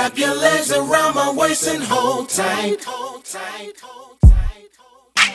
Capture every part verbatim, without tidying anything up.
Wrap your legs around my waist and hold tight. Hold tight. Hold tight.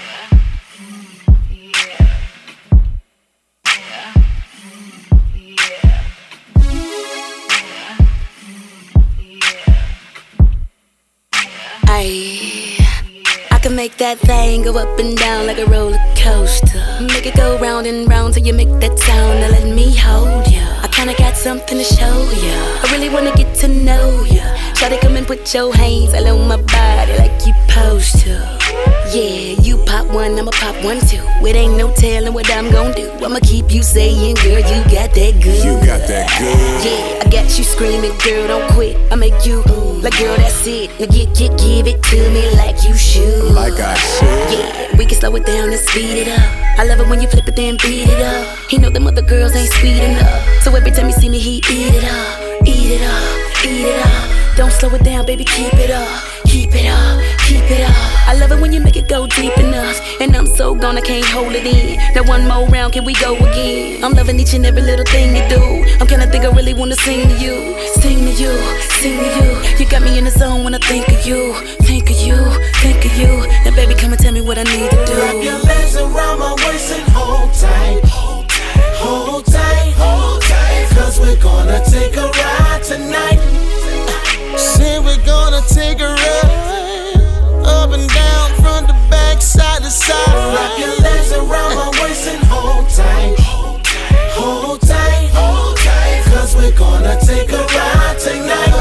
I, I can make that thing go up and down like a roller coaster. Make it go round and round till you make that sound. Now let me hold ya. I kinda got something to show ya. I really wanna get to know ya. Try to come and put your hands all on my body like you supposed to. Yeah, you pop one, I'ma pop one too. It ain't no telling what I'm gon' do. I'ma keep you saying, girl, you got that good. You got that good. Yeah, I got you screaming, girl, don't quit. I make you mm, like, girl, that's it. Now get, get, give it to me like you should. Like I should. Yeah, we can slow it down and speed it up. I love it when you flip it then beat it up. He know them other girls ain't sweet enough. So every time you see me, he eat it up, eat it up, eat it up. Don't slow it down, baby, keep it up, keep it up, keep it up. I love it when you make it go deep enough. And I'm so gone, I can't hold it in. Now one more round, can we go again? I'm loving each and every little thing you do. I'm kinda think I really wanna sing to you. Sing to you, sing to you. You got me in the zone when I think of you. Think of you, think of you. Now baby, come and tell me what I need to do. Wrap your legs around my waist and hold tight. Hold tight, hold tight, hold tight. Cause we're gonna take a ride tonight. Say we're gonna take a ride. Up and down, front to back, side to side. Wrap your legs around my waist and hold tight. Hold tight, hold tight, hold tight. Cause we're gonna take a ride tonight.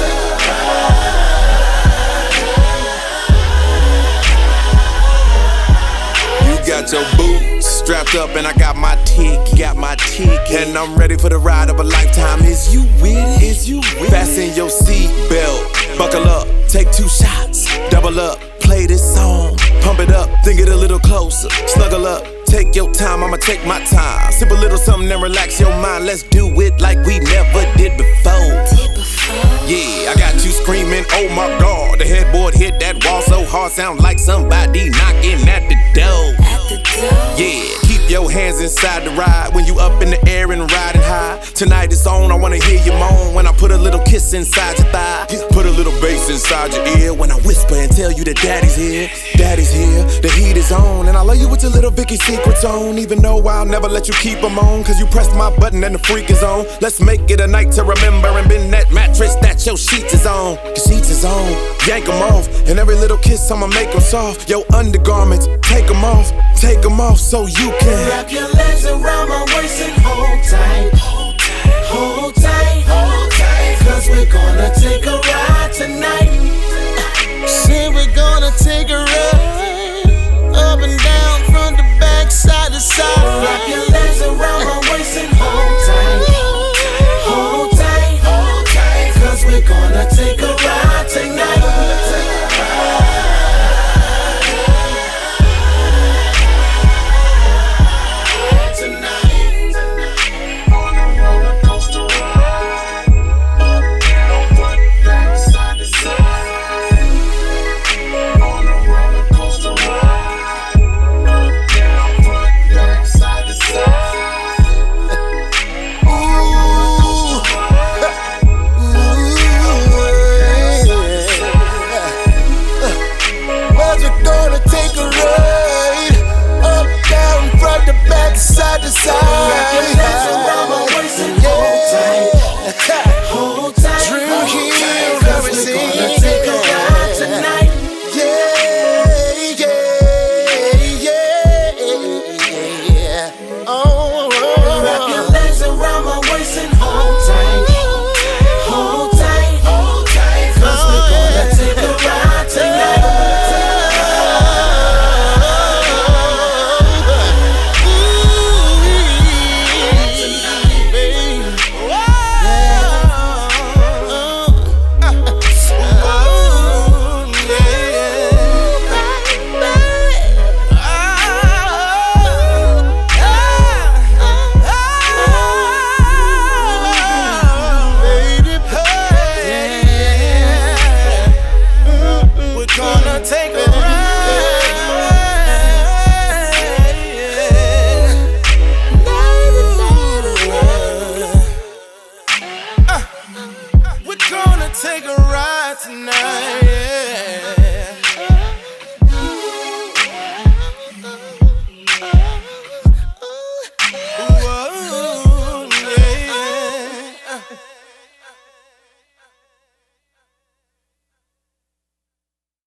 You got your boots strapped up and I got my ticket. Got my ticket. And I'm ready for the ride of a lifetime. Is you with it? Is you with it? Fasten your seat belt. Buckle up. Take two shots. Double up. Play this song. Pump it up. Think it a little closer. Snuggle up. Take your time, I'ma take my time. Sip a little something and relax your mind. Let's do it like we never did before. Yeah, I got you screaming, oh my God. The headboard hit that wall so hard, sound like somebody knocking at the door. Yeah, keep your hands inside the ride when you up in the air and riding high. Tonight it's on, I wanna hear you moan when I put a little kiss inside your thigh. Put a little bass inside your ear when I whisper and tell you that daddy's here. Daddy's here, the heat is on, and I love you with your little Vicky secrets on. Even though I'll never let you keep them on, cause you pressed my button and the freak is on. Let's make it a night to remember and bend that mattress that your sheets is on. Your sheets is on, yank them off, and every little kiss I'ma make them soft. Your undergarments, take them off, take them off so you can wrap your legs around my waist and hold tight. Hold tight, hold tight, hold tight. Cause we're gonna take a ride tonight. Say we're gonna take a ride. Up and down, front to back, side to side. Wrap your legs around my waist and hold tight. Hold tight, hold tight. Cause we're gonna take a ride tonight. tonight.